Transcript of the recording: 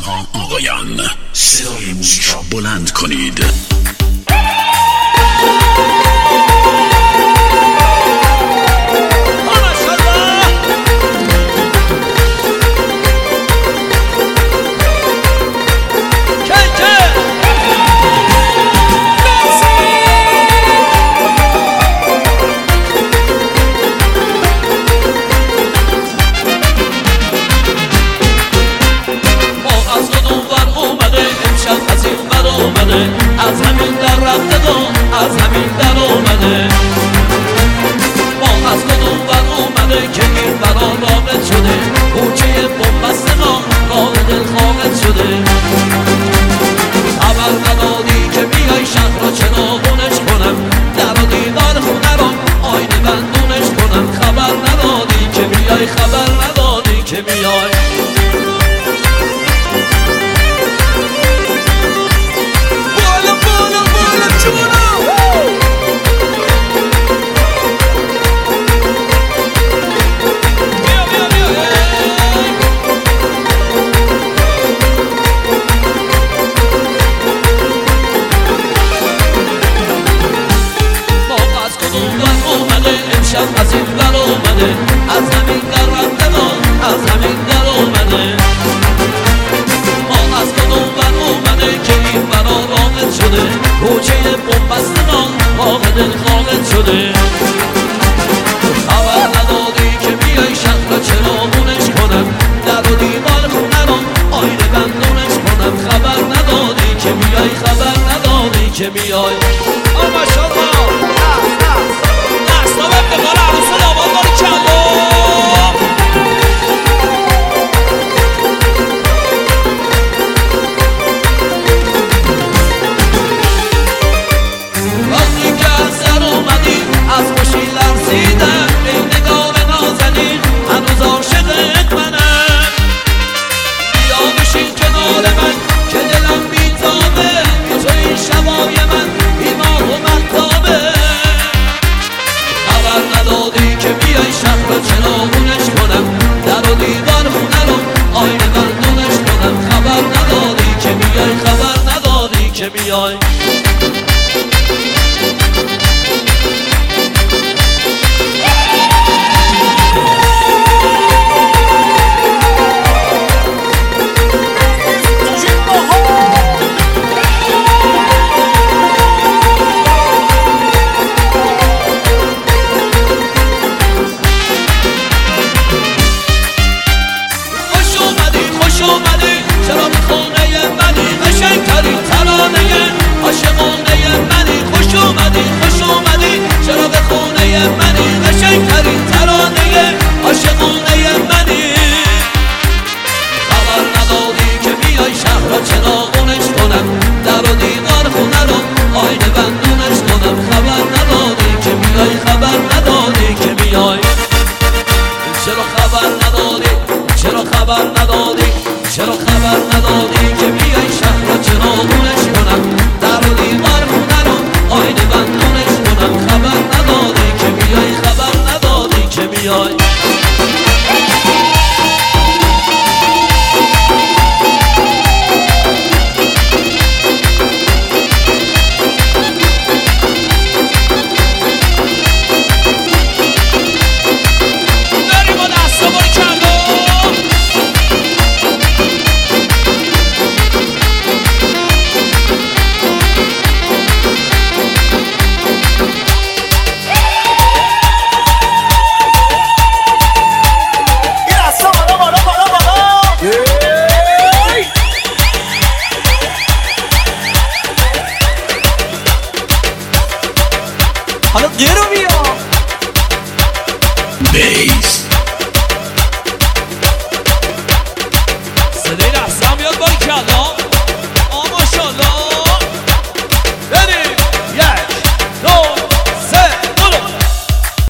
ها آقایان، صدای موسیقی را بلند کنید. از همین در رفته و از همین در اومده، ما از کدوم ور اومده که این برا راقد شده، کوچه بنبست ما راه دل خواهد شده. خبر ندادی که بیای شهر را چراغونش کنم، در و دیوار خونه را آینه بندونش کنم. خبر ندادی که بیای، خبر ندادی که بیای. از این در اومده، از همین در رفته ما از همین در اومده، ما از کدوم بر اومده که این برا راقد شده، کوچه بنبست ما باغ دل خالد شده. خبر ندادی که بیای شهر را چراغونش کنم، در و دیوار خونه را آینه بندونش کنم. خبر ندادی که بیای، خبر ندادی که بیای. ماشاءالله دستا به بقال عروس داماد باری کلا. وقتی که از سر اومدی از خوشی لرزیدم، این نگاه نازنین هنوز عاشقت منم. بیا بشین کنار من که دلم بیتابه، بی تو این شبای من بیماه و مهتابه. خبر ندادی که بیای شهر را چراغونش کنم، در و دیوار خونه رو آینه بندونش کنم. خبر ندادی که بیای، خبر ندادی که بیای. چرا به خونه منی قشنگ‌ترین ترانه عاشقانه منی. خوش اومدی، خوش اومدی، چرا به خونه منی قشنگ‌ترین ترانه عاشقانه منی. خبر ندادی که بیای شهر را چراغونش کنم، در و دیوار خونه رو آینه بندونش کنم. خبر ندادی که بیای، خبر ندادی که بیای. چرا خبر ندادی، چرا خبر ندادی، چرا خبر ندادی که بیای شهر را چراغونش کنم، در و دیوار خونه رو آینه بندونش کنم. خبر ندادی که بیای، خبر ندادی که بیای. حالا گرو بیا بیس صدای رقصم بیاد باری کلا.